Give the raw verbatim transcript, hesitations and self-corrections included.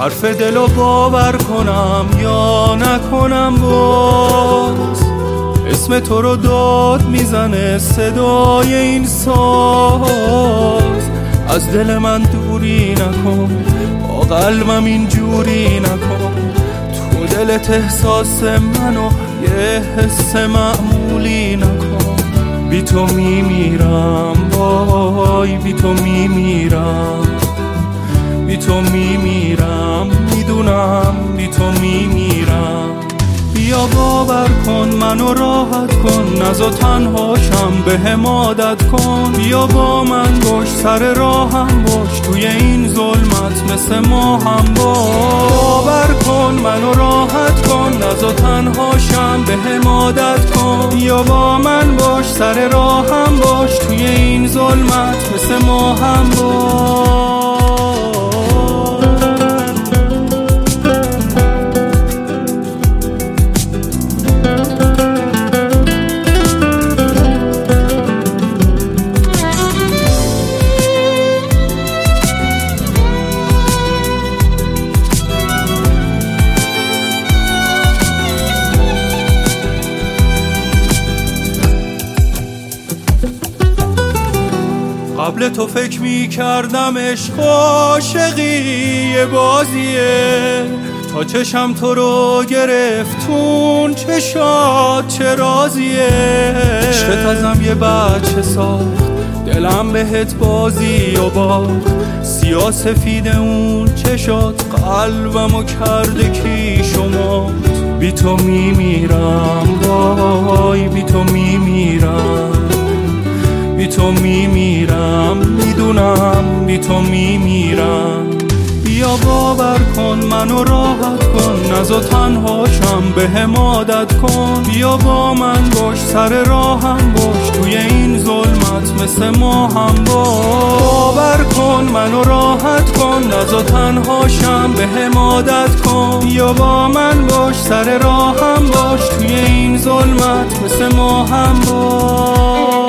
حرف دلو باور کنم یا نکنم، باز اسم تو رو داد میزنه صدای این ساز. از دل من دوری نکن، با قلبم اینجوری نکن، تو دلت احساس منو یه حس معمولی نکن. بی تو میمیرم، وای بی تو میمیرم، بی تو میمیرم، میدونم بی تو میمیرم. بیا باور کن منو راحت کن، نزا تنهاشم بهم عادت کن. بیا با من باش، سر راهم باش، توی این ظلمت مثل ماهم باش. باور کن منو راحت کن، نزا تنهاشم بهم عادت کن. بیا با من باش، سر راهم باش، توی این ظلمت مثل ماهم باش. قبل تو فکر می کردم عشق عاشقی یه بازیه، تا چشم تو رو گرفتون چشات چه رازیه. عشقت ازم یه بچه ساخت، دلم بهت بازی و باخت. سیاه سفید اون چشات قلبمو کرده کیش و مات. بی تو میمیرم، وای بی تو میمیرم، بی تو میمیرم، میدونم بی تو میمیرم. بیا باور کن منو راحت کن، نزا تنهاشم بهم عادت کن. بیا با من باش، سر راهم باش، توی این ظلمت مثل ماهم باش. باور کن منو راحت کن، نزا تنهاشم بهم عادت کن. بیا با من باش، سر راهم باش، توی این ظلمت مثل ماهم باش.